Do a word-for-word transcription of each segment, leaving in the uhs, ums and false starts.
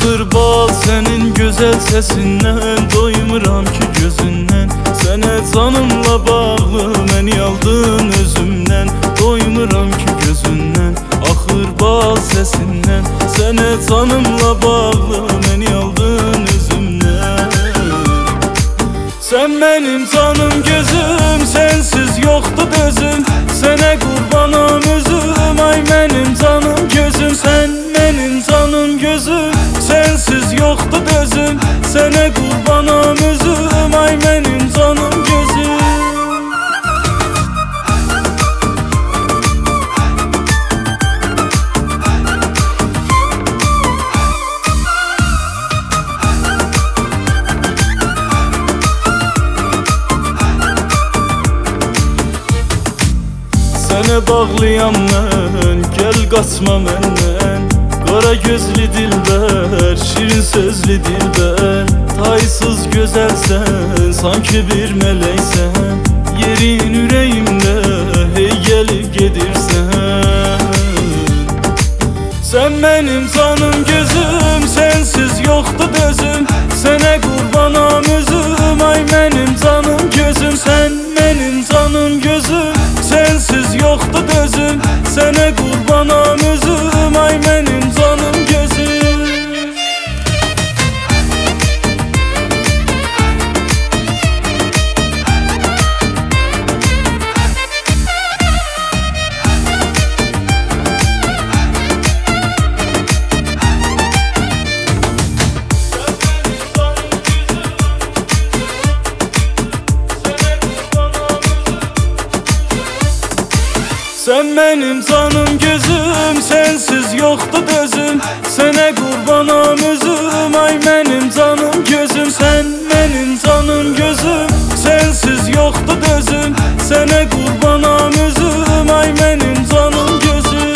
Axır bal senin güzel sesindən, doymuram ki gözündən. Sənə canımla bağlı, məni aldın özümdən, doymuram ki gözündən. Axır bal sesindən, sənə canımla bağlı, məni aldın özümdən. Sən mənim canım gözüm, sənsiz yoxdur dözüm. Sənə qurbanam özüm, ay mənim canım gözüm. Sən mənim canım gözüm, sənsiz yoxdur dözüm. Sənə qurbanam özüm, ay mənim canım gözüm. Sənə bağlıyam mən, gəl qaçma məndən. Qara gözlü dilbər, şirin sözlü dilbər. Taysız gözəlsən, sanki bir mələksən. Yerin ürəyimdə, hey gəlib gedirsən. Sən mənim canım gözüm, sənsiz yoxdur dözüm. Sənə qurbanam özüm, ay mənim canım gözüm. Sən mənim canım gözüm, sənsiz yoxdur dözüm. Sənə qurbanam özüm, ay mənim canım gözüm. Sən mənim canım gözüm, sənsiz yoxdur dözüm. Sənə qurbanam özüm, ay mənim canım gözüm. Sən mənim canım gözüm, sənsiz yoxdur dözüm. Sənə qurbanam özüm, ay mənim canım gözüm.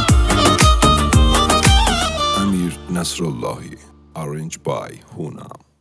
Nasrullahi, arranged by Hunam.